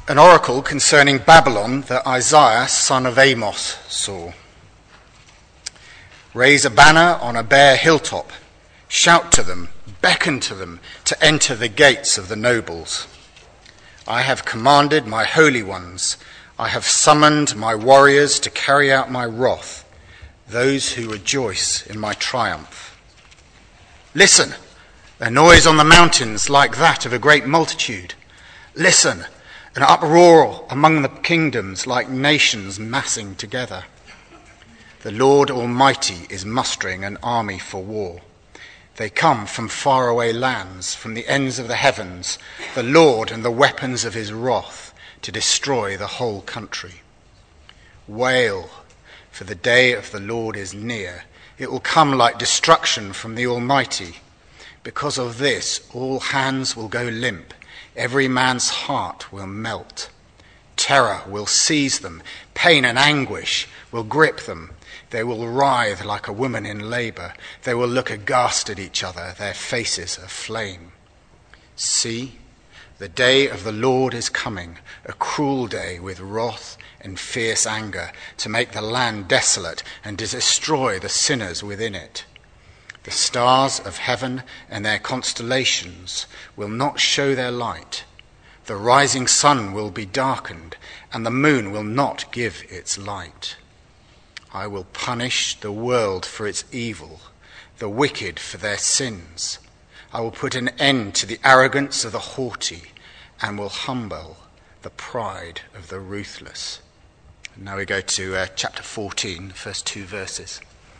An oracle concerning Babylon that Isaiah, son of Amos, saw. Raise a banner on a bare hilltop. Shout to them, beckon to them to enter the gates of the nobles. I have commanded my holy ones. I have summoned my warriors to carry out my wrath, those who rejoice in my triumph. Listen, a noise on the mountains like that of a great multitude. Listen, an uproar among the kingdoms like nations massing together. The Lord Almighty is mustering an army for war. They come from faraway lands, from the ends of the heavens, the Lord and the weapons of his wrath, to destroy the whole country. Wail, for the day of the Lord is near. It will come like destruction from the Almighty. Because of this, all hands will go limp. Every man's heart will melt. Terror will seize them. Pain and anguish will grip them. They will writhe like a woman in labor. They will look aghast at each other, their faces aflame. See, the day of the Lord is coming, a cruel day with wrath and fierce anger, to make the land desolate and to destroy the sinners within it. The stars of heaven and their constellations will not show their light. The rising sun will be darkened, and the moon will not give its light. I will punish the world for its evil, the wicked for their sins. I will put an end to the arrogance of the haughty, and will humble the pride of the ruthless. And now we go to chapter 14, the first 2 verses.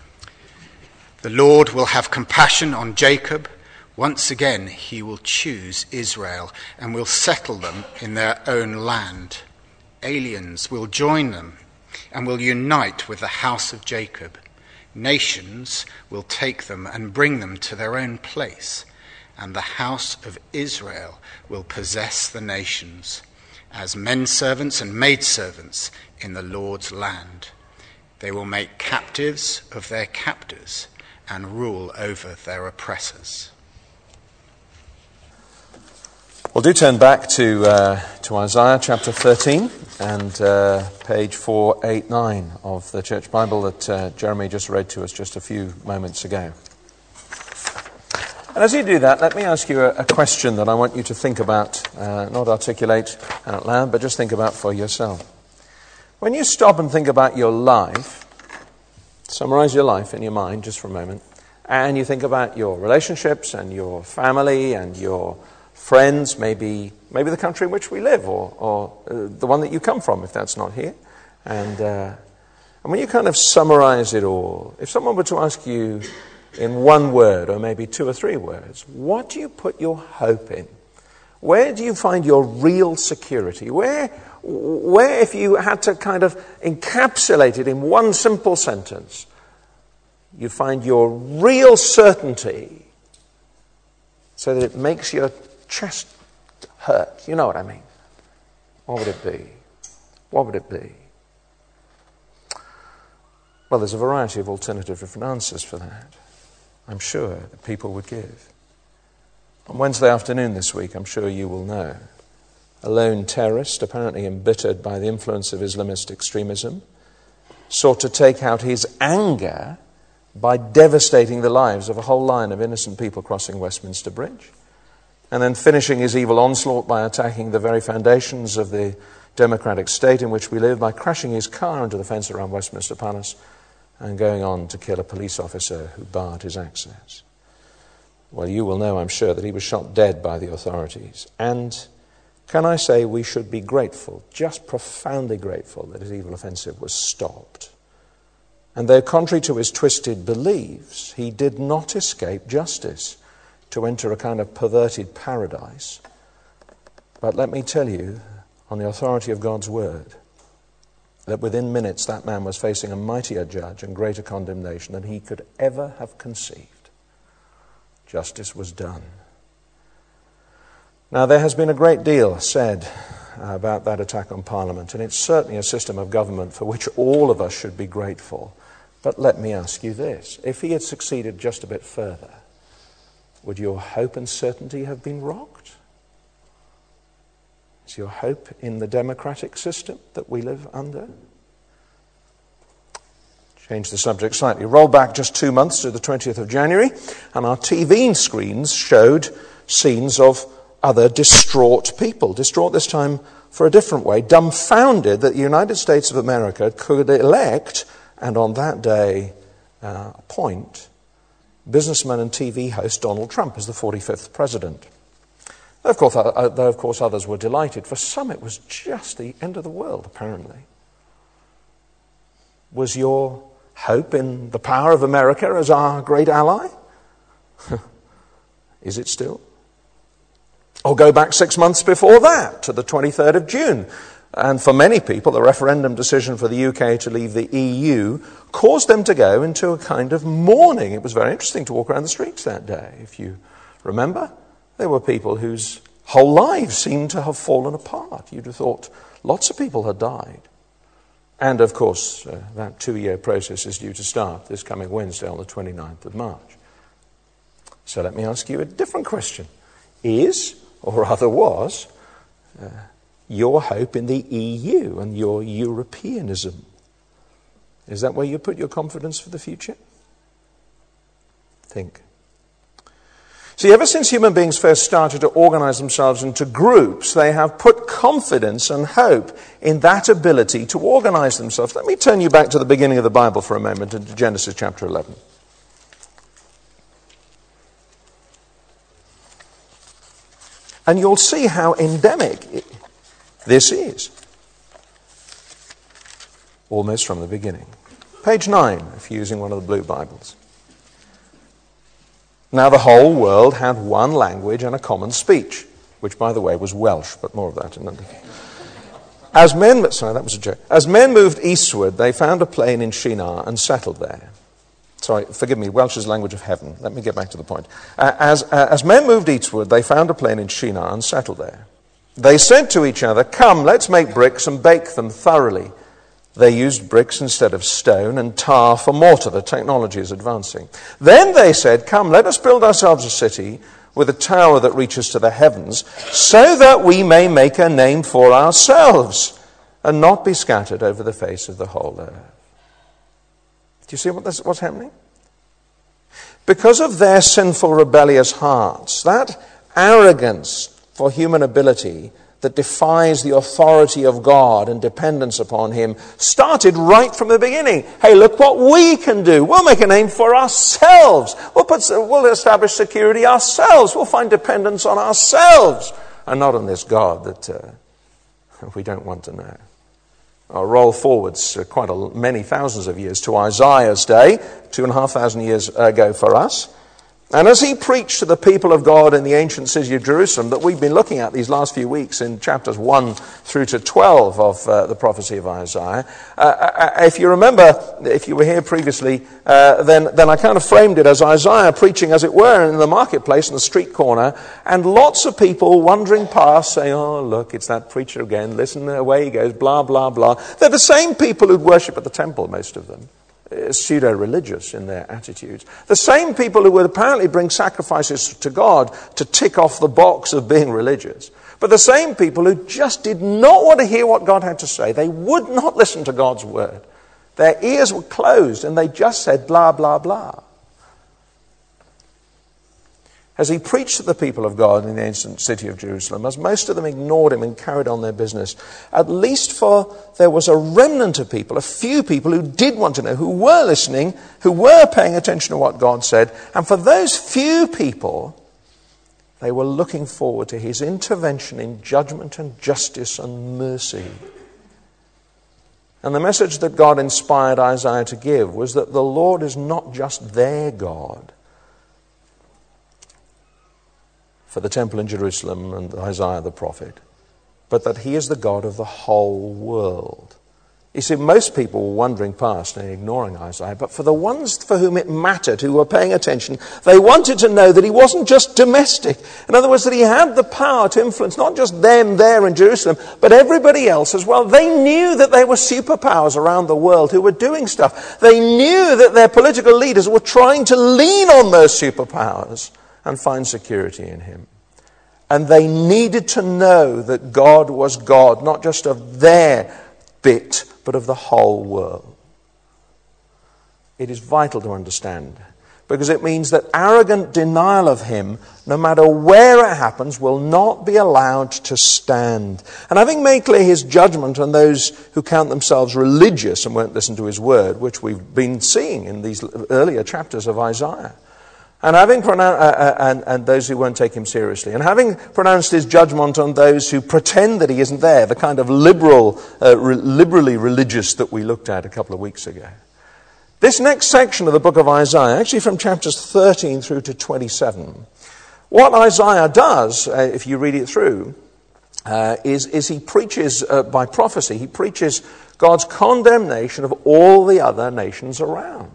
The Lord will have compassion on Jacob. Once again he will choose Israel and will settle them in their own land. Aliens will join them and will unite with the house of Jacob. Nations will take them and bring them to their own place, and the house of Israel will possess the nations as menservants and maidservants in the Lord's land. They will make captives of their captors and rule over their oppressors. Well, do turn back to Isaiah chapter 13 and page 489 of the Church Bible that Jeremy just read to us just a few moments ago. And as you do that, let me ask you a question that I want you to think about, not articulate out loud, but just think about for yourself. When you stop and think about your life, summarize your life in your mind just for a moment, and you think about your relationships and your family and your friends, maybe the country in which we live, or the one that you come from, if that's not here. And when you kind of summarize it all, if someone were to ask you in one word, or maybe 2 or 3 words, what do you put your hope in? Where do you find your real security? Where if you had to kind of encapsulate it in one simple sentence, you find your real certainty so that it makes your chest hurt? You know what I mean? What would it be? What would it be? Well, there's a variety of alternative different answers for that, I'm sure, that people would give. On Wednesday afternoon this week, I'm sure you will know, a lone terrorist, apparently embittered by the influence of Islamist extremism, sought to take out his anger by devastating the lives of a whole line of innocent people crossing Westminster Bridge, and then finishing his evil onslaught by attacking the very foundations of the democratic state in which we live by crashing his car into the fence around Westminster Palace and going on to kill a police officer who barred his access. Well, you will know, I'm sure, that he was shot dead by the authorities. And can I say we should be grateful, just profoundly grateful, that his evil offensive was stopped. And though contrary to his twisted beliefs, he did not escape justice to enter a kind of perverted paradise. But let me tell you, on the authority of God's word, that within minutes that man was facing a mightier judge and greater condemnation than he could ever have conceived. Justice was done. Now, there has been a great deal said about that attack on Parliament, and it's certainly a system of government for which all of us should be grateful. But let me ask you this. If he had succeeded just a bit further, would your hope and certainty have been rocked? Is your hope in the democratic system that we live under? Change the subject slightly. Roll back just 2 months to the 20th of January, and our TV screens showed scenes of other distraught people. Distraught this time for a different way. Dumbfounded that the United States of America could elect, and on that day appoint, businessman and TV host Donald Trump as the 45th president. Though of course others were delighted. For some it was just the end of the world, apparently. Was your hope in the power of America as our great ally? Is it still? Or go back 6 months before that, to the 23rd of June. And for many people, the referendum decision for the UK to leave the EU caused them to go into a kind of mourning. It was very interesting to walk around the streets that day. If you remember, there were people whose whole lives seemed to have fallen apart. You'd have thought lots of people had died. And of course, that 2-year process is due to start this coming Wednesday on the 29th of March. So let me ask you a different question. Is, or rather was, your hope in the EU and your Europeanism? Is that where you put your confidence for the future? Think. See, ever since human beings first started to organize themselves into groups, they have put confidence and hope in that ability to organize themselves. Let me turn you back to the beginning of the Bible for a moment, into Genesis chapter 11. And you'll see how endemic this is. Almost from the beginning. Page 9, if you're using one of the blue Bibles. Now the whole world had one language and a common speech, which, by the way, was Welsh, but more of that in another. As men moved eastward, they found a plain in Shinar and settled there. Sorry, forgive me, Welsh is language of heaven. Let me get back to the point. As men moved eastward, they found a plain in Shinar and settled there. They said to each other, "Come, let's make bricks and bake them thoroughly." They used bricks instead of stone and tar for mortar. The technology is advancing. Then they said, "Come, let us build ourselves a city with a tower that reaches to the heavens, so that we may make a name for ourselves and not be scattered over the face of the whole earth." Do you see what's happening? Because of their sinful, rebellious hearts, that arrogance for human ability that defies the authority of God and dependence upon Him started right from the beginning. Hey, look what we can do. We'll make a name for ourselves. We'll establish security ourselves. We'll find dependence on ourselves and not on this God that we don't want to know. I'll roll forwards many thousands of years to Isaiah's day, 2,500 years ago for us. And as he preached to the people of God in the ancient city of Jerusalem that we've been looking at these last few weeks in chapters 1 through to 12 of the prophecy of Isaiah, if you remember, if you were here previously, then I kind of framed it as Isaiah preaching, as it were, in the marketplace, in the street corner, and lots of people wandering past saying, "Oh, look, it's that preacher again. Listen, away he goes, blah, blah, blah." They're the same people who'd worship at the temple, most of them. Pseudo-religious in their attitudes. The same people who would apparently bring sacrifices to God to tick off the box of being religious. But the same people who just did not want to hear what God had to say. They would not listen to God's word. Their ears were closed and they just said blah, blah, blah. As he preached to the people of God in the ancient city of Jerusalem, as most of them ignored him and carried on their business, at least there was a remnant of people, a few people who did want to know, who were listening, who were paying attention to what God said. And for those few people, they were looking forward to his intervention in judgment and justice and mercy. And the message that God inspired Isaiah to give was that the Lord is not just their God, for the temple in Jerusalem and Isaiah the prophet, but that he is the God of the whole world. You see, most people were wandering past and ignoring Isaiah, but for the ones for whom it mattered, who were paying attention, they wanted to know that he wasn't just domestic. In other words, that he had the power to influence not just them there in Jerusalem, but everybody else as well. They knew that there were superpowers around the world who were doing stuff. They knew that their political leaders were trying to lean on those superpowers and find security in him. And they needed to know that God was God, not just of their bit, but of the whole world. It is vital to understand, because it means that arrogant denial of him, no matter where it happens, will not be allowed to stand. And having made clear his judgment on those who count themselves religious and won't listen to his word, which we've been seeing in these earlier chapters of Isaiah, and having and those who won't take him seriously, and having pronounced his judgment on those who pretend that he isn't there, the kind of liberally religious that we looked at a couple of weeks ago. This next section of the book of Isaiah, actually from chapters 13 through to 27, what Isaiah does, if you read it through, is he preaches by prophecy, he preaches God's condemnation of all the other nations around.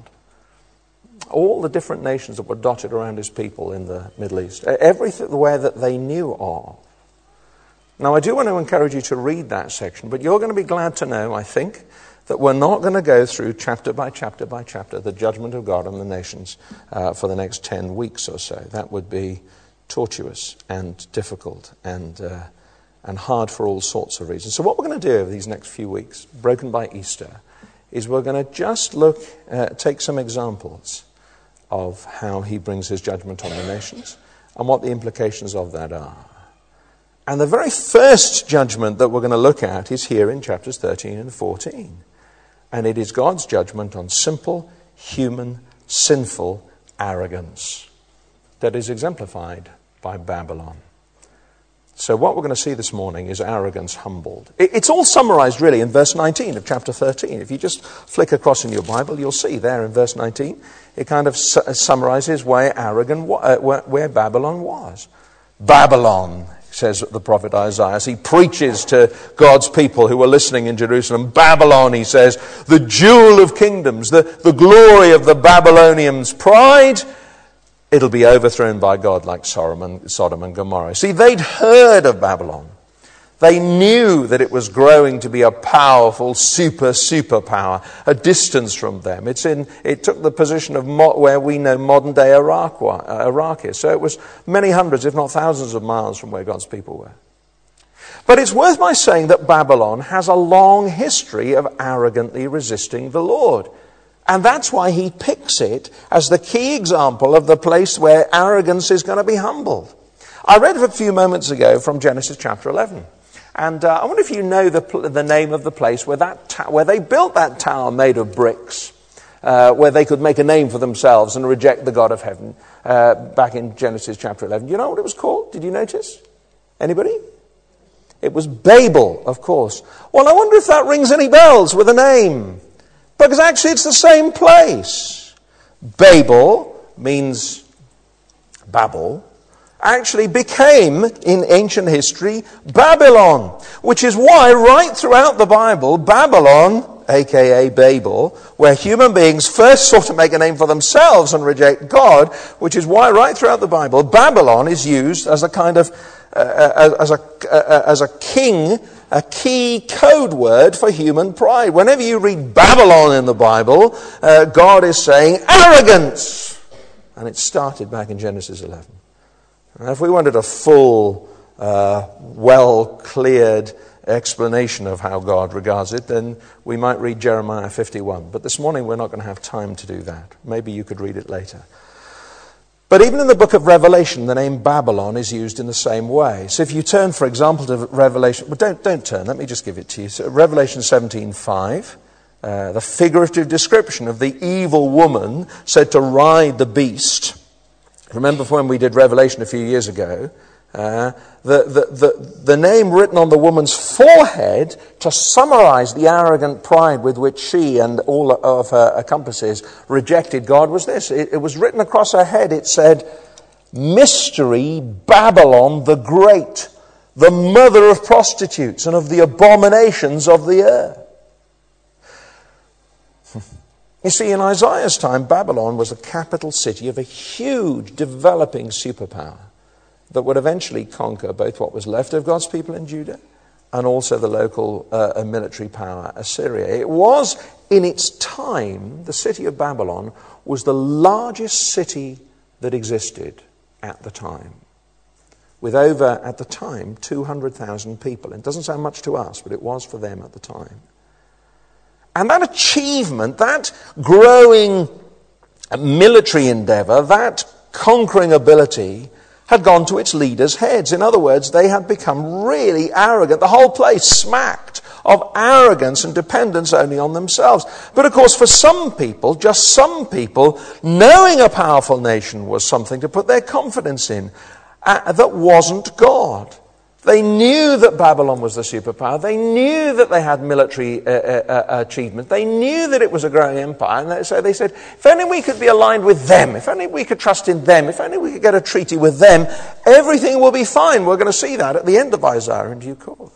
All the different nations that were dotted around his people in the Middle East. Everywhere that they knew of. Now, I do want to encourage you to read that section, but you're going to be glad to know, I think, that we're not going to go through chapter by chapter by chapter the judgment of God on the nations for the next 10 weeks or so. That would be tortuous and difficult and hard for all sorts of reasons. So what we're going to do over these next few weeks, broken by Easter, is we're going to just take some examples of how he brings his judgment on the nations and what the implications of that are. And the very first judgment that we're going to look at is here in chapters 13 and 14. And it is God's judgment on simple, human, sinful arrogance that is exemplified by Babylon. So what we're going to see this morning is arrogance humbled. It's all summarized really in verse 19 of chapter 13. If you just flick across in your Bible, you'll see there in verse 19, it kind of summarizes where Babylon was. Babylon, says the prophet Isaiah, as he preaches to God's people who are listening in Jerusalem. Babylon, he says, the jewel of kingdoms, the glory of the Babylonians' pride, it'll be overthrown by God like Sodom and Gomorrah. See, they'd heard of Babylon. They knew that it was growing to be a powerful superpower, a distance from them. It took the position of where we know modern-day Iraq is. So it was many hundreds, if not thousands of miles from where God's people were. But it's worth my saying that Babylon has a long history of arrogantly resisting the Lord. And that's why he picks it as the key example of the place where arrogance is going to be humbled. I read a few moments ago from Genesis chapter 11. And I wonder if you know the name of the place where they built that tower made of bricks, where they could make a name for themselves and reject the God of heaven, back in Genesis chapter 11. Do you know what it was called? Did you notice? Anybody? It was Babel, of course. Well, I wonder if that rings any bells with a name. Because actually it's the same place. Babel means Babel. Actually became, in ancient history, Babylon. Which is why right throughout the Bible, Babylon, aka Babel, where human beings first sought to make a name for themselves and reject God, which is why right throughout the Bible, Babylon is used as a kind of, as a key code word for human pride. Whenever you read Babylon in the Bible, God is saying arrogance. And it started back in Genesis 11. And if we wanted a full, well-cleared explanation of how God regards it, then we might read Jeremiah 51. But this morning we're not going to have time to do that. Maybe you could read it later. But even in the book of Revelation, the name Babylon is used in the same way. So if you turn, for example, to Revelation... Well, don't turn. Let me just give it to you. So Revelation 17:5, the figurative description of the evil woman said to ride the beast. Remember when we did Revelation a few years ago, the name written on the woman's forehead to summarize the arrogant pride with which she and all of her accomplices rejected God was this. It was written across her head. It said, Mystery Babylon the Great, the mother of prostitutes and of the abominations of the earth. You see, in Isaiah's time, Babylon was the capital city of a huge, developing superpower that would eventually conquer both what was left of God's people in Judah and also the local military power, Assyria. It was, in its time, the city of Babylon was the largest city that existed at the time. with over, at the time, 200,000 people. It doesn't sound much to us, but it was for them at the time. And that achievement, that growing military endeavor, that conquering ability had gone to its leaders' heads. In other words, they had become really arrogant. The whole place smacked of arrogance and dependence only on themselves. But of course, for some people, just some people, knowing a powerful nation was something to put their confidence in that wasn't God. They knew that Babylon was the superpower. They knew that they had military achievement. They knew that it was a growing empire. And so they said, if only we could be aligned with them, if only we could trust in them, if only we could get a treaty with them, everything will be fine. We're going to see that at the end of Isaiah in due course.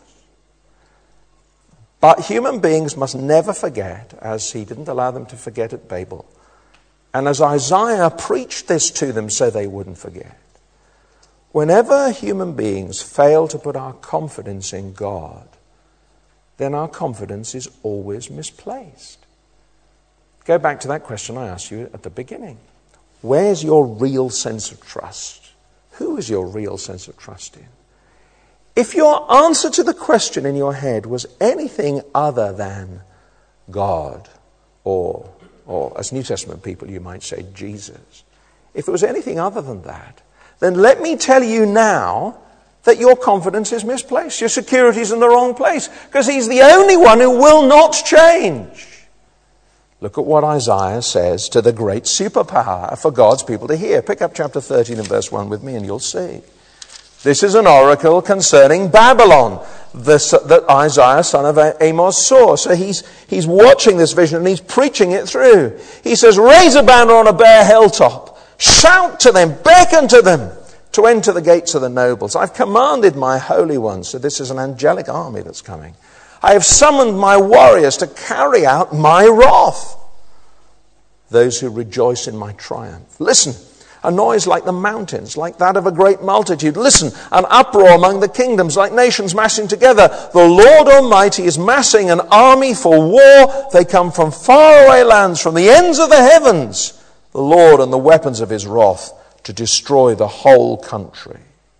But human beings must never forget, as he didn't allow them to forget at Babel. And as Isaiah preached this to them so they wouldn't forget. Whenever human beings fail to put our confidence in God, then our confidence is always misplaced. Go back to that question I asked you at the beginning. Where's your real sense of trust? Who is your real sense of trust in? If your answer to the question in your head was anything other than God, or as New Testament people you might say Jesus, if it was anything other than that, then let me tell you now that your confidence is misplaced. Your security is in the wrong place, because he's the only one who will not change. Look at what Isaiah says to the great superpower for God's people to hear. Pick up chapter 13 and verse 1 with me and you'll see. This is an oracle concerning Babylon that Isaiah, son of Amos, saw. So he's watching this vision and he's preaching it through. He says, raise a banner on a bare hilltop. Shout to them, beckon to them to enter the gates of the nobles. I've commanded my holy ones. So this is an angelic army that's coming. I have summoned my warriors to carry out my wrath. Those who rejoice in my triumph. Listen, a noise like the mountains, like that of a great multitude. Listen, an uproar among the kingdoms, like nations massing together. The Lord Almighty is massing an army for war. They come from faraway lands, from the ends of the heavens. The Lord and the weapons of his wrath to destroy the whole country.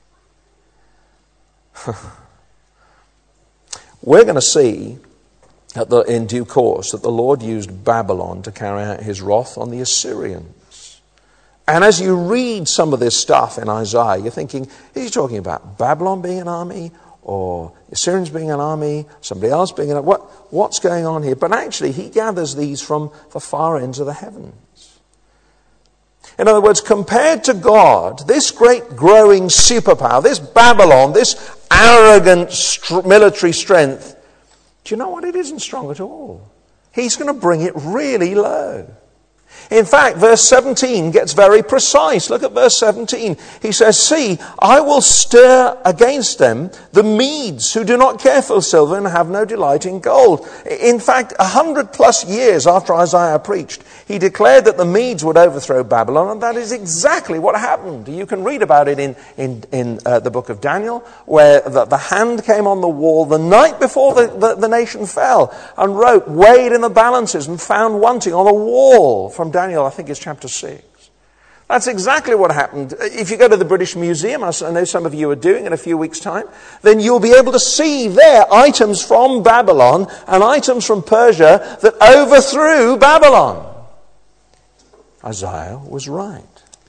We're going to see in due course that the Lord used Babylon to carry out his wrath on the Assyrians. And as you read some of this stuff in Isaiah, you're thinking, is he talking about Babylon being an army, or Assyrians being an army, somebody else being an army? What's going on here? But actually, he gathers these from the far ends of the heavens. In other words, compared to God, this great growing superpower, this Babylon, this arrogant military strength, do you know what? It isn't strong at all. He's going to bring it really low. In fact, verse 17 gets very precise. Look at verse 17. He says, see, I will stir against them the Medes who do not care for silver and have no delight in gold. In fact, 100+ years after Isaiah preached, he declared that the Medes would overthrow Babylon, and that is exactly what happened. You can read about it in the book of Daniel, where the hand came on the wall the night before the nation fell and wrote, weighed in the balances and found wanting on a wall from Daniel, I think it's chapter 6. That's exactly what happened. If you go to the British Museum, as I know some of you are doing in a few weeks' time, then you'll be able to see there items from Babylon and items from Persia that overthrew Babylon. Isaiah was right.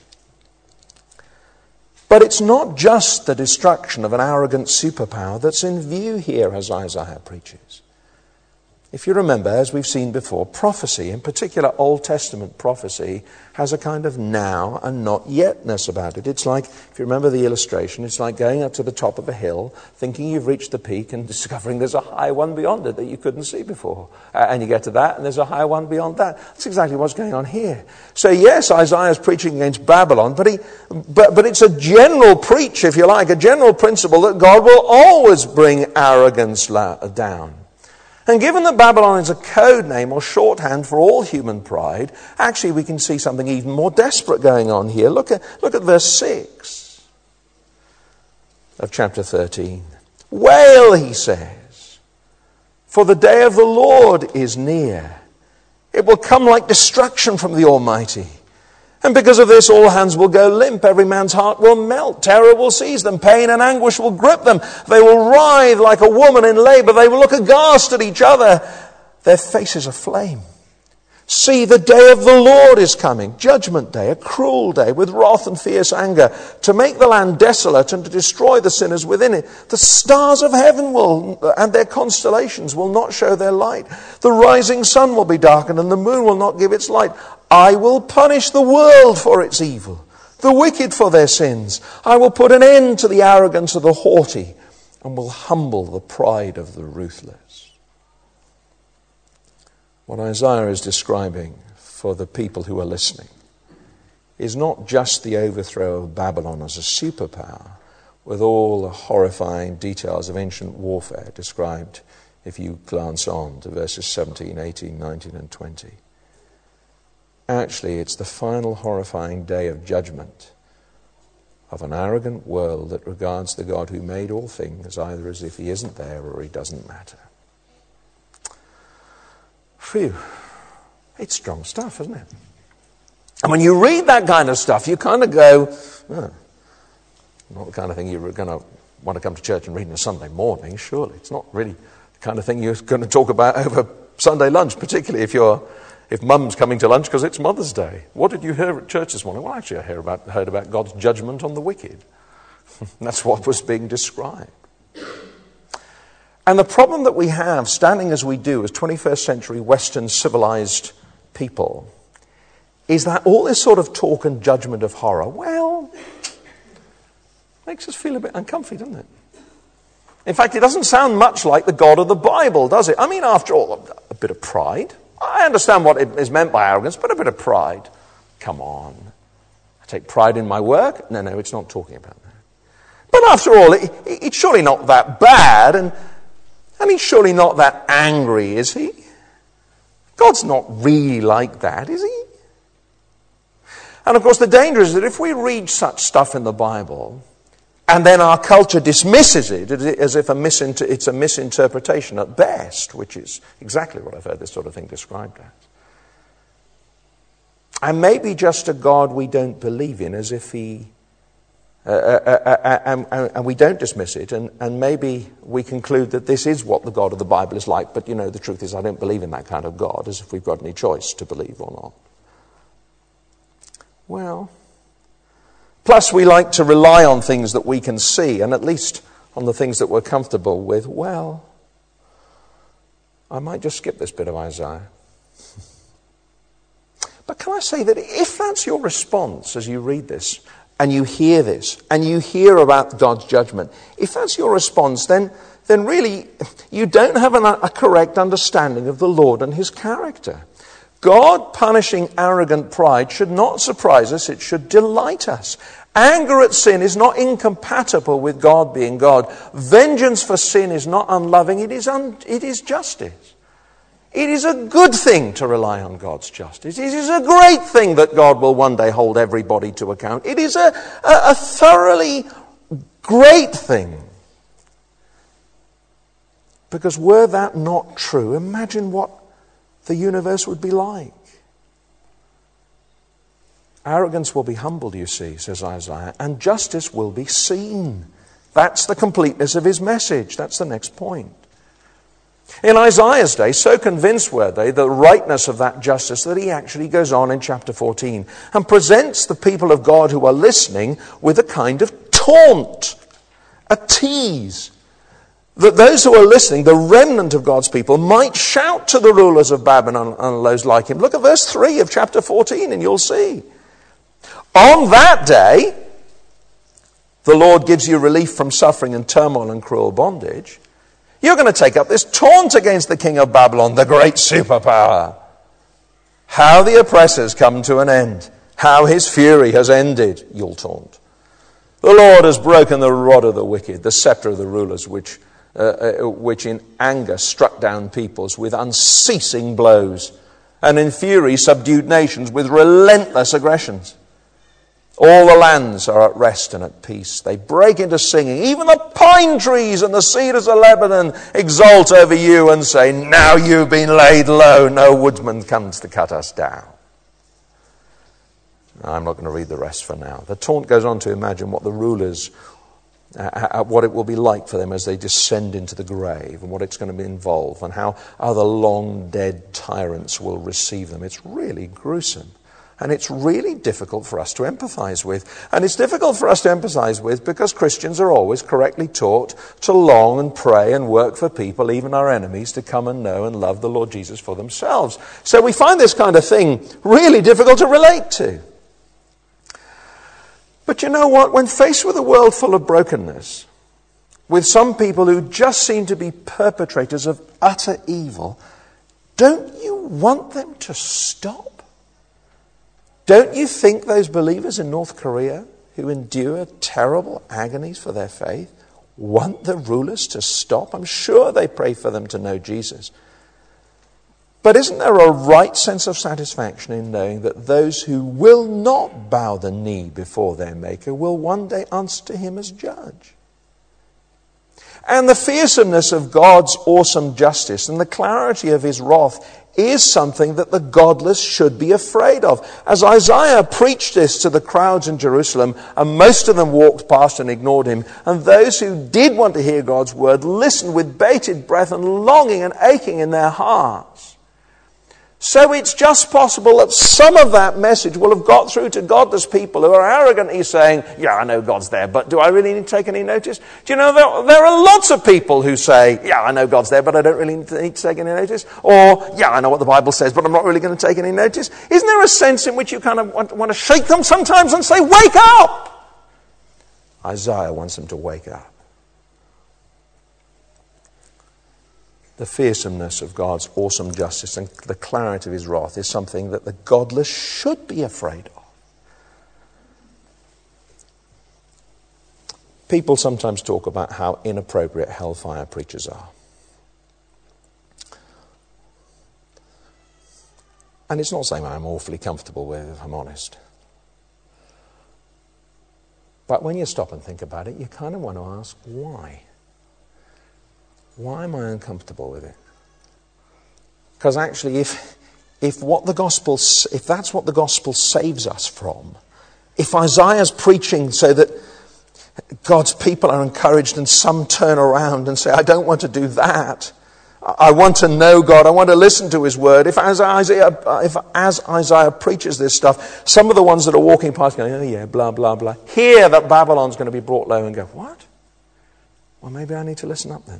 But it's not just the destruction of an arrogant superpower that's in view here as Isaiah preaches. If you remember, as we've seen before, prophecy, in particular Old Testament prophecy, has a kind of now and not yetness about it. It's like, if you remember the illustration, it's like going up to the top of a hill, thinking you've reached the peak and discovering there's a high one beyond it that you couldn't see before. And you get to that and there's a high one beyond that. That's exactly what's going on here. So yes, Isaiah's preaching against Babylon, but it's a general preach, if you like, a general principle that God will always bring arrogance down. And given that Babylon is a code name or shorthand for all human pride, actually we can see something even more desperate going on here. Look at verse 6 of chapter 13. Wail, he says, for the day of the Lord is near. It will come like destruction from the Almighty. And because of this, all hands will go limp. Every man's heart will melt. Terror will seize them. Pain and anguish will grip them. They will writhe like a woman in labor. They will look aghast at each other. Their faces aflame. See, the day of the Lord is coming. Judgment day, a cruel day with wrath and fierce anger, to make the land desolate and to destroy the sinners within it. The stars of heaven and their constellations will not show their light. The rising sun will be darkened and the moon will not give its light. I will punish the world for its evil, the wicked for their sins. I will put an end to the arrogance of the haughty and will humble the pride of the ruthless. What Isaiah is describing for the people who are listening is not just the overthrow of Babylon as a superpower, with all the horrifying details of ancient warfare described if you glance on to verses 17, 18, 19 and 20. Actually, it's the final horrifying day of judgment of an arrogant world that regards the God who made all things either as if he isn't there or he doesn't matter. Phew. It's strong stuff, isn't it? And when you read that kind of stuff, you kind of go, not the kind of thing you're going to want to come to church and read on a Sunday morning, surely. It's not really the kind of thing you're going to talk about over Sunday lunch, particularly if mum's coming to lunch because it's Mother's Day. What did you hear at church this morning? Well, actually, I heard about God's judgment on the wicked. That's what was being described. And the problem that we have, standing as we do as 21st century Western civilized people, is that all this sort of talk and judgment of horror, well, makes us feel a bit uncomfy, doesn't it? In fact, it doesn't sound much like the God of the Bible, does it? I mean, after all, a bit of pride. I understand what is meant by arrogance, but a bit of pride. Come on. I take pride in my work? No, it's not talking about that. But after all, it's surely not that bad, and he's surely not that angry, is he? God's not really like that, is he? And of course the danger is that if we read such stuff in the Bible and then our culture dismisses it as if it's a misinterpretation at best, which is exactly what I've heard this sort of thing described as. And maybe just a God we don't believe in, as if he... and we don't dismiss it, and maybe we conclude that this is what the God of the Bible is like, but the truth is I don't believe in that kind of God, as if we've got any choice to believe or not. Well, plus we like to rely on things that we can see, and at least on the things that we're comfortable with. Well, I might just skip this bit of Isaiah. But can I say that if that's your response as you read this, and you hear this, and you hear about God's judgment, if that's your response, then really you don't have a correct understanding of the Lord and his character. God punishing arrogant pride should not surprise us, it should delight us. Anger at sin is not incompatible with God being God. Vengeance for sin is not unloving, it is justice. It is a good thing to rely on God's justice. It is a great thing that God will one day hold everybody to account. It is a thoroughly great thing. Because were that not true, imagine what the universe would be like. Arrogance will be humbled, you see, says Isaiah, and justice will be seen. That's the completeness of his message. That's the next point. In Isaiah's day, so convinced were they the rightness of that justice that he actually goes on in chapter 14 and presents the people of God who are listening with a kind of taunt, a tease, that those who are listening, the remnant of God's people, might shout to the rulers of Babylon and those like him. Look at verse 3 of chapter 14 and you'll see. On that day, the Lord gives you relief from suffering and turmoil and cruel bondage. You're going to take up this taunt against the king of Babylon, the great superpower. How the oppressors come to an end. How his fury has ended, you'll taunt. The Lord has broken the rod of the wicked, the scepter of the rulers, which in anger struck down peoples with unceasing blows, and in fury subdued nations with relentless aggressions. All the lands are at rest and at peace. They break into singing. Even the pine trees and the cedars of Lebanon exult over you and say, now you've been laid low. No woodsman comes to cut us down. I'm not going to read the rest for now. The taunt goes on to imagine what the rulers, what it will be like for them as they descend into the grave, and what it's going to involve, and how other long dead tyrants will receive them. It's really gruesome. And it's really difficult for us to empathize with. And it's difficult for us to empathize with because Christians are always correctly taught to long and pray and work for people, even our enemies, to come and know and love the Lord Jesus for themselves. So we find this kind of thing really difficult to relate to. But you know what? When faced with a world full of brokenness, with some people who just seem to be perpetrators of utter evil, don't you want them to stop? Don't you think those believers in North Korea who endure terrible agonies for their faith want the rulers to stop? I'm sure they pray for them to know Jesus. But isn't there a right sense of satisfaction in knowing that those who will not bow the knee before their Maker will one day answer to him as judge? And the fearsomeness of God's awesome justice and the clarity of his wrath is something that the godless should be afraid of. As Isaiah preached this to the crowds in Jerusalem, and most of them walked past and ignored him, and those who did want to hear God's word listened with bated breath and longing and aching in their hearts. So it's just possible that some of that message will have got through to godless people who are arrogantly saying, yeah, I know God's there, but do I really need to take any notice? Do you know, there are lots of people who say, yeah, I know God's there, but I don't really need to take any notice. Or, yeah, I know what the Bible says, but I'm not really going to take any notice. Isn't there a sense in which you kind of want to shake them sometimes and say, wake up? Isaiah wants them to wake up. The fearsomeness of God's awesome justice and the clarity of his wrath is something that the godless should be afraid of. People sometimes talk about how inappropriate hellfire preachers are. And it's not something I'm awfully comfortable with, if I'm honest. But when you stop and think about it, you kind of want to ask, why? Why am I uncomfortable with it? Because actually, if that's what the gospel saves us from, if Isaiah's preaching so that God's people are encouraged and some turn around and say, I don't want to do that. I want to know God. I want to listen to his word. If as Isaiah preaches this stuff, some of the ones that are walking past going, oh yeah, blah, blah, blah, hear that Babylon's going to be brought low and go, what? Well, maybe I need to listen up then.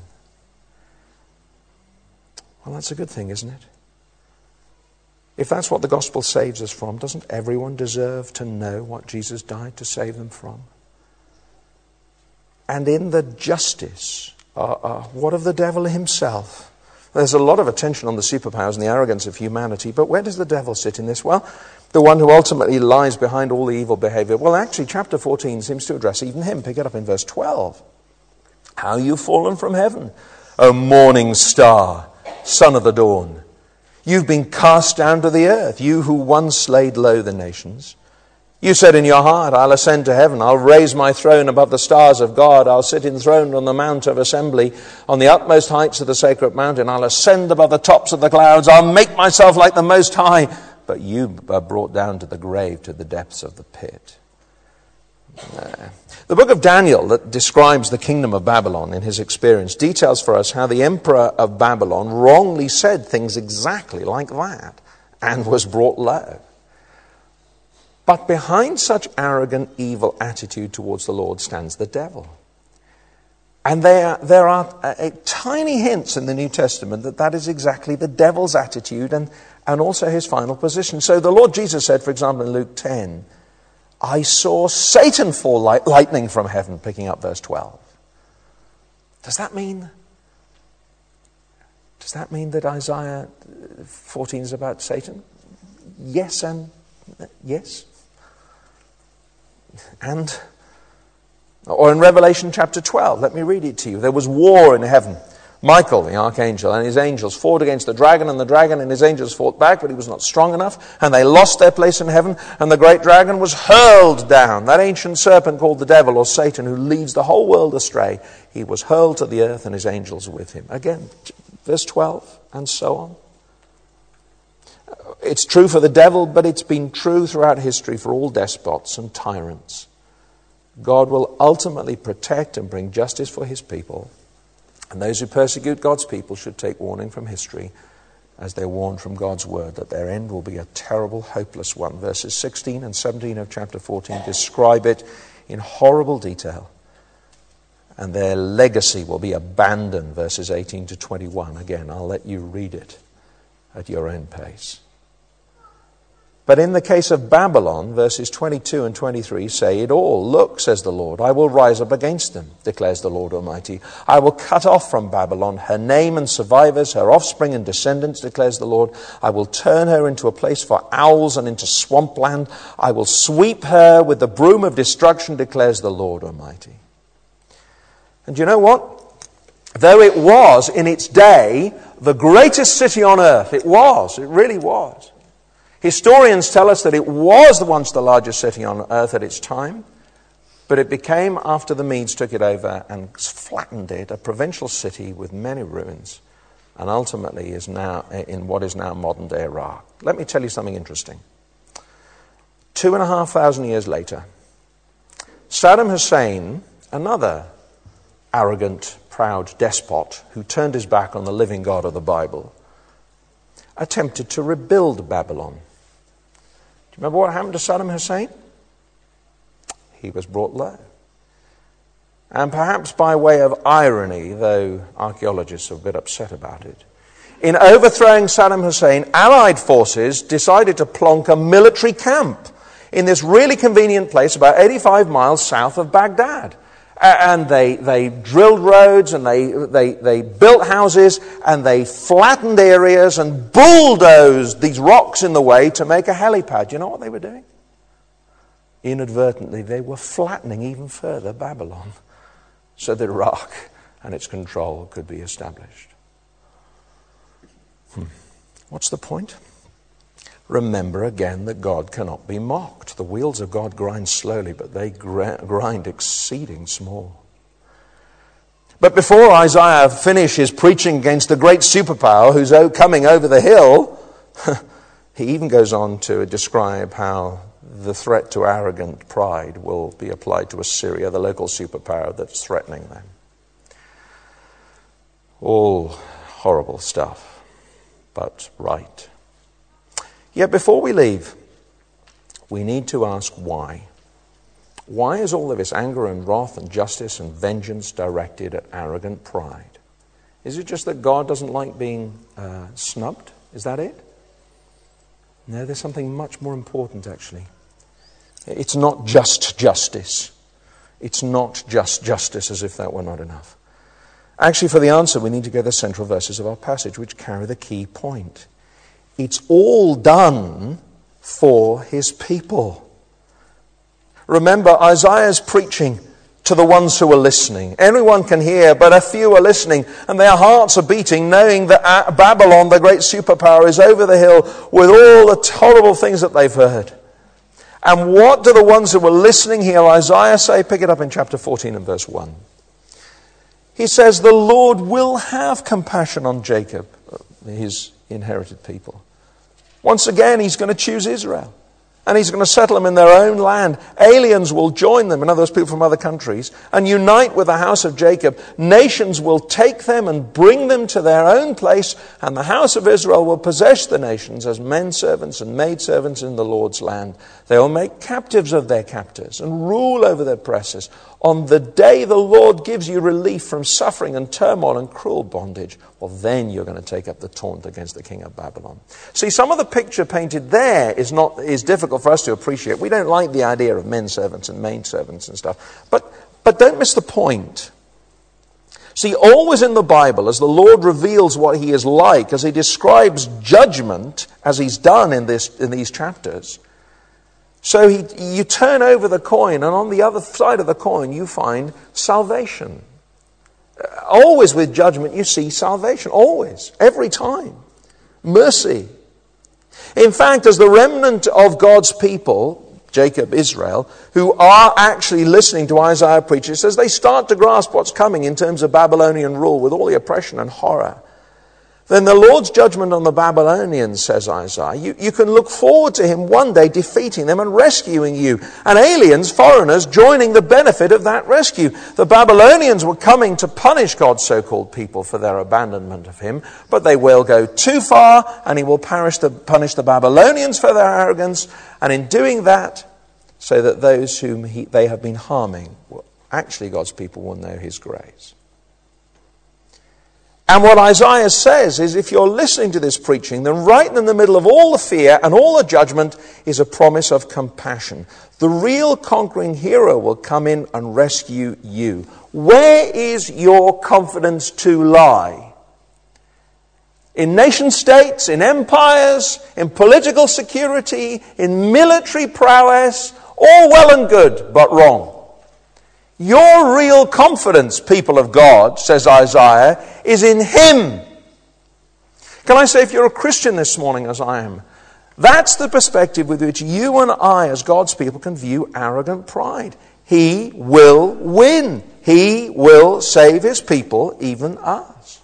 Well, that's a good thing, isn't it? If that's what the gospel saves us from, doesn't everyone deserve to know what Jesus died to save them from? And in the justice, what of the devil himself? There's a lot of attention on the superpowers and the arrogance of humanity, but where does the devil sit in this? Well, the one who ultimately lies behind all the evil behavior. Well, actually, chapter 14 seems to address even him. Pick it up in verse 12. How you've fallen from heaven, O morning star, son of the dawn. You've been cast down to the earth, you who once laid low the nations. You said in your heart, I'll ascend to heaven. I'll raise my throne above the stars of God. I'll sit enthroned on the mount of assembly, on the utmost heights of the sacred mountain. I'll ascend above the tops of the clouds. I'll make myself like the Most High. But you are brought down to the grave, to the depths of the pit. The book of Daniel that describes the kingdom of Babylon in his experience details for us how the emperor of Babylon wrongly said things exactly like that and was brought low. But behind such arrogant, evil attitude towards the Lord stands the devil. And there are tiny hints in the New Testament that is exactly the devil's attitude and also his final position. So the Lord Jesus said, for example, in Luke 10, I saw Satan fall like lightning from heaven, picking up verse 12. Does that mean that Isaiah 14 is about Satan? Yes and yes. And, or in Revelation chapter 12, let me read it to you. There was war in heaven. Michael, the archangel, and his angels fought against the dragon and his angels fought back, but he was not strong enough, and they lost their place in heaven, and the great dragon was hurled down. That ancient serpent called the devil, or Satan, who leads the whole world astray, he was hurled to the earth, and his angels with him. Again, verse 12, and so on. It's true for the devil, but it's been true throughout history for all despots and tyrants. God will ultimately protect and bring justice for his people. And those who persecute God's people should take warning from history as they're warned from God's word that their end will be a terrible, hopeless one. Verses 16 and 17 of chapter 14 describe it in horrible detail. And their legacy will be abandoned, verses 18 to 21. Again, I'll let you read it at your own pace. But in the case of Babylon, verses 22 and 23 say it all. Look, says the Lord, I will rise up against them, declares the Lord Almighty. I will cut off from Babylon her name and survivors, her offspring and descendants, declares the Lord. I will turn her into a place for owls and into swampland. I will sweep her with the broom of destruction, declares the Lord Almighty. And you know what? Though it was, in its day, the greatest city on earth, it really was. Historians tell us that it was once the largest city on earth at its time, but it became, after the Medes took it over and flattened it, a provincial city with many ruins, and ultimately is now in what is now modern-day Iraq. Let me tell you something interesting. 2,500 years later, Saddam Hussein, another arrogant, proud despot who turned his back on the living God of the Bible, attempted to rebuild Babylon. Do you remember what happened to Saddam Hussein? He was brought low. And perhaps by way of irony, though archaeologists are a bit upset about it, in overthrowing Saddam Hussein, Allied forces decided to plonk a military camp in this really convenient place about 85 miles south of Baghdad. And they drilled roads and they built houses and they flattened areas and bulldozed these rocks in the way to make a helipad. You know what they were doing? Inadvertently, they were flattening even further Babylon so that Iraq and its control could be established. What's the point? Remember again that God cannot be mocked. The wheels of God grind slowly, but they grind exceeding small. But before Isaiah finishes preaching against the great superpower who's coming over the hill, he even goes on to describe how the threat to arrogant pride will be applied to Assyria, the local superpower that's threatening them. All horrible stuff, but right. Yet before we leave, we need to ask why. Why is all of this anger and wrath and justice and vengeance directed at arrogant pride? Is it just that God doesn't like being snubbed? Is that it? No, there's something much more important, actually. It's not just justice. It's not just justice, as if that were not enough. Actually, for the answer, we need to go to the central verses of our passage, which carry the key point. It's all done for his people. Remember, Isaiah's preaching to the ones who are listening. Everyone can hear, but a few are listening, and their hearts are beating, knowing that Babylon, the great superpower, is over the hill with all the horrible things that they've heard. And what do the ones who were listening hear Isaiah say? Pick it up in chapter 14 and verse 1. He says, the Lord will have compassion on Jacob, his inherited people. Once again, he's going to choose Israel. And he's going to settle them in their own land. Aliens will join them, in other words, people from other countries, and unite with the house of Jacob. Nations will take them and bring them to their own place, and the house of Israel will possess the nations as men servants and maid servants in the Lord's land. They will make captives of their captors and rule over their oppressors. On the day the Lord gives you relief from suffering and turmoil and cruel bondage, well, then you're going to take up the taunt against the king of Babylon. See, some of the picture painted there is difficult for us to appreciate. We don't like the idea of men servants and maid servants and stuff. But don't miss the point. See, always in the Bible, as the Lord reveals what he is like, as he describes judgment, as he's done in these chapters, so you turn over the coin, and on the other side of the coin you find salvation. Always with judgment you see salvation. Always. Every time. Mercy. In fact, as the remnant of God's people, Jacob, Israel, who are actually listening to Isaiah preach, it says they start to grasp what's coming in terms of Babylonian rule with all the oppression and horror. then the Lord's judgment on the Babylonians, says Isaiah, you can look forward to him one day defeating them and rescuing you. And aliens, foreigners, joining the benefit of that rescue. The Babylonians were coming to punish God's so-called people for their abandonment of him, but they will go too far, and he will punish the Babylonians for their arrogance, and in doing that, so that those whom they have been harming, actually God's people will know his grace. And what Isaiah says is, if you're listening to this preaching, then right in the middle of all the fear and all the judgment is a promise of compassion. The real conquering hero will come in and rescue you. Where is your confidence to lie? In nation states, in empires, in political security, in military prowess, all well and good, but wrong. Your real confidence, people of God, says Isaiah, is in him. Can I say, if you're a Christian this morning, as I am, that's the perspective with which you and I, as God's people, can view arrogant pride. He will win. He will save his people, even us.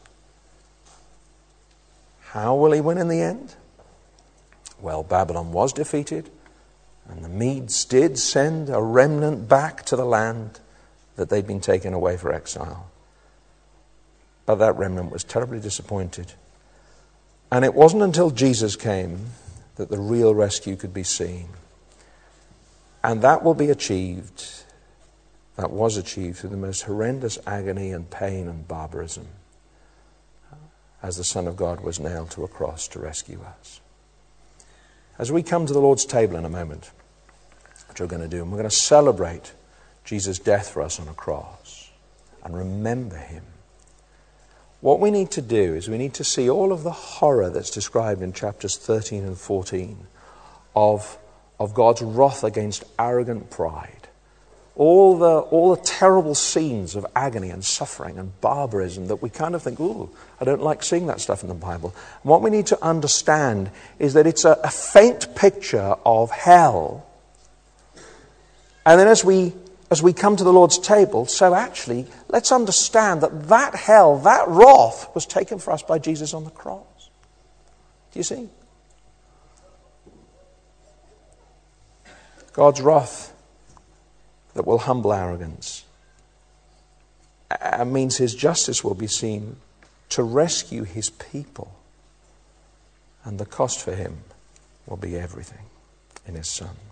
How will he win in the end? Well, Babylon was defeated, and the Medes did send a remnant back to the land that they'd been taken away for exile. But that remnant was terribly disappointed. And it wasn't until Jesus came that the real rescue could be seen. And that will be achieved, that was achieved through the most horrendous agony and pain and barbarism, as the Son of God was nailed to a cross to rescue us. As we come to the Lord's table in a moment, which we're going to do, and we're going to celebrate Jesus' death for us on a cross and remember him. What we need to do is we need to see all of the horror that's described in chapters 13 and 14 of God's wrath against arrogant pride. All the terrible scenes of agony and suffering and barbarism that we kind of think, ooh, I don't like seeing that stuff in the Bible. And what we need to understand is that it's a faint picture of hell. And then as we come to the Lord's table, so actually, let's understand that hell, that wrath, was taken for us by Jesus on the cross. Do you see? God's wrath that will humble arrogance means his justice will be seen to rescue his people. And the cost for him will be everything in his Son.